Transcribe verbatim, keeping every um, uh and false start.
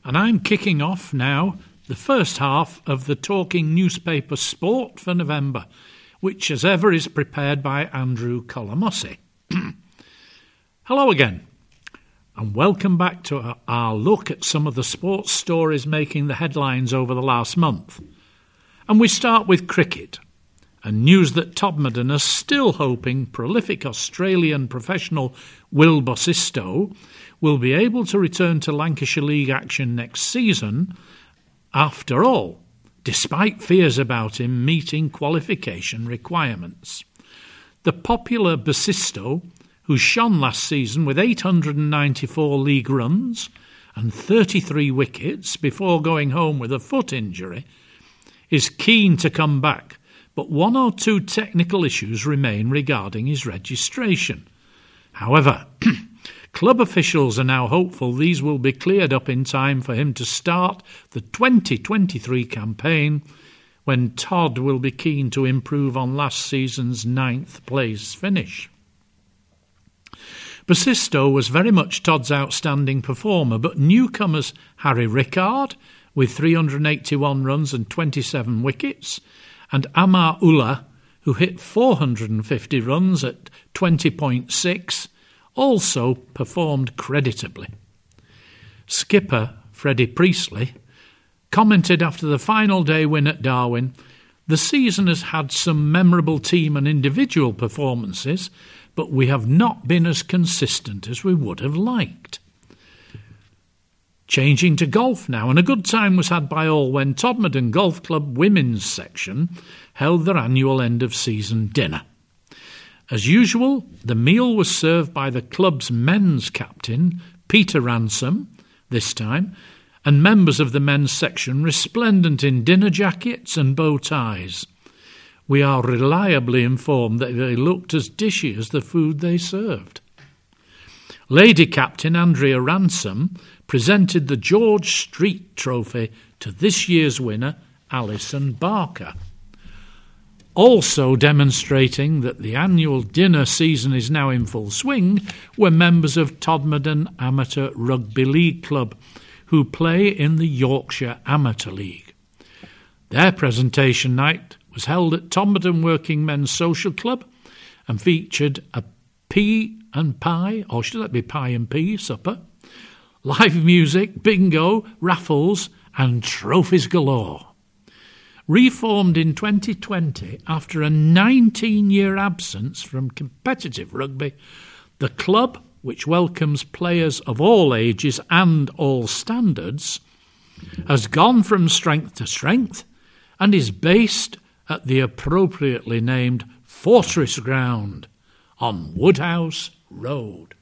And I'm kicking off now the first half of the Talking Newspaper Sport for November, which as ever is prepared by Andrew Colomossi. Hello again, and welcome back to our, our look at some of the sports stories making the headlines over the last month. And we start with cricket, and news that Todmorden are still hoping prolific Australian professional Will Bosisto will be able to return to Lancashire League action next season after all, despite fears about him meeting qualification requirements. The popular Bosisto, who shone last season with eight hundred ninety-four league runs and thirty-three wickets before going home with a foot injury, is keen to come back, but one or two technical issues remain regarding his registration. However, club officials are now hopeful these will be cleared up in time for him to start the twenty twenty-three campaign, when Todd will be keen to improve on last season's ninth place finish. Bosisto was very much Todd's outstanding performer, but newcomers Harry Rickard, with three hundred eighty-one runs and twenty-seven wickets, and Amar Ullah, who hit four hundred fifty runs at twenty point six, also performed creditably. Skipper Freddie Priestley commented after the final day win at Darwin, "The season has had some memorable team and individual performances, but we have not been as consistent as we would have liked." Changing to golf now, and a good time was had by all when Todmorden Golf Club women's section held their annual end-of-season dinner. As usual, the meal was served by the club's men's captain, Peter Ransom, this time, and members of the men's section resplendent in dinner jackets and bow ties. We are reliably informed that they looked as dishy as the food they served. Lady captain Andrea Ransom presented the George Street Trophy to this year's winner, Alison Barker. Also demonstrating that the annual dinner season is now in full swing were members of Todmorden Amateur Rugby League Club, who play in the Yorkshire Amateur League. Their presentation night was held at Todmorden Working Men's Social Club and featured a pea and pie, or should that be pie and pea, supper, live music, bingo, raffles and trophies galore. Reformed in twenty twenty after a nineteen-year absence from competitive rugby, the club, which welcomes players of all ages and all standards, has gone from strength to strength and is based at the appropriately named Fortress Ground on Woodhouse Road.